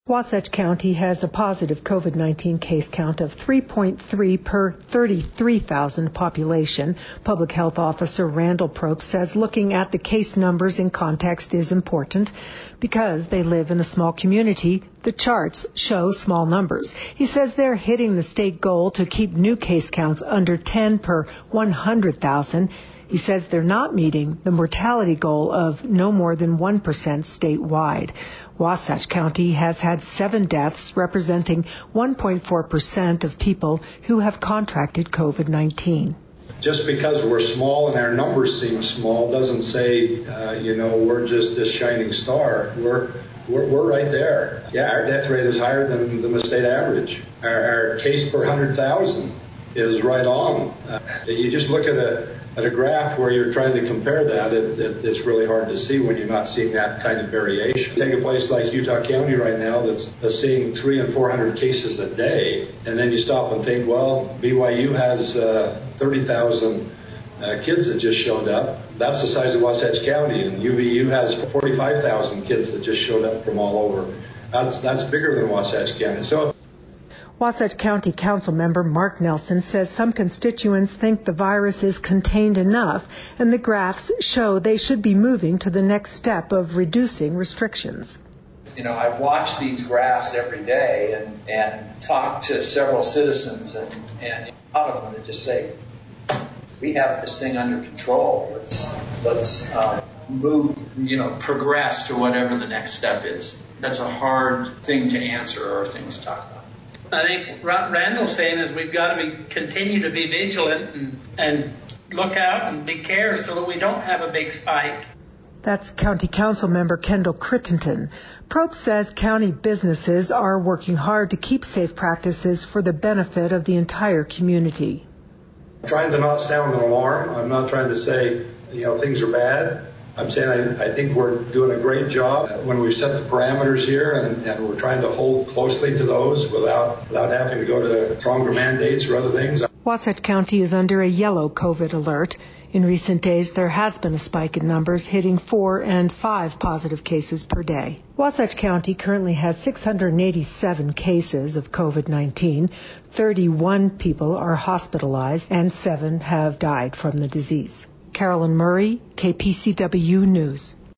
Wasatch County has a positive COVID-19 case count of 3.3 per 33,000 population. Public Health Officer Randall Probst says looking at the case numbers in context is important. Because they live in a small community, the charts show small numbers. He says they're hitting the state goal to keep new case counts under 10 per 100,000. He says they're not meeting the mortality goal of no more than 1% statewide. Wasatch County has had 7 deaths, representing 1.4% of people who have contracted COVID-19. Just because we're small and our numbers seem small doesn't say, we're just this shining star. We're right there. Yeah, our death rate is higher than the state average. Our case per 100,000 is right on. You just look at a graph where you're trying to compare that, it's really hard to see when you're not seeing that kind of variation. Take a place like Utah County right now that's seeing 300 and 400 cases a day, and then you stop and think, well, BYU has 30,000 kids that just showed up. That's the size of Wasatch County, and UVU has 45,000 kids that just showed up from all over. That's bigger than Wasatch County. So. Wasatch County Council member Mark Nelson says some constituents think the virus is contained enough, and the graphs show they should be moving to the next step of reducing restrictions. I watch these graphs every day and talk to several citizens, and a lot of them that just say, we have this thing under control. Let's move, progress to whatever the next step is. That's a hard thing to answer or thing to talk about. I think Randall's saying is we've got to continue to be vigilant and look out and be careful so that we don't have a big spike. That's County Council member Kendall Crittenden. Probst says county businesses are working hard to keep safe practices for the benefit of the entire community. I'm trying to not sound an alarm. I'm not trying to say, things are bad. I'm saying I think we're doing a great job when we set the parameters here, and we're trying to hold closely to those without having to go to stronger mandates or other things. Wasatch County is under a yellow COVID alert. In recent days, there has been a spike in numbers, hitting 4 and 5 positive cases per day. Wasatch County currently has 687 cases of COVID-19. 31 people are hospitalized, and 7 have died from the disease. Carolyn Murray, KPCW News.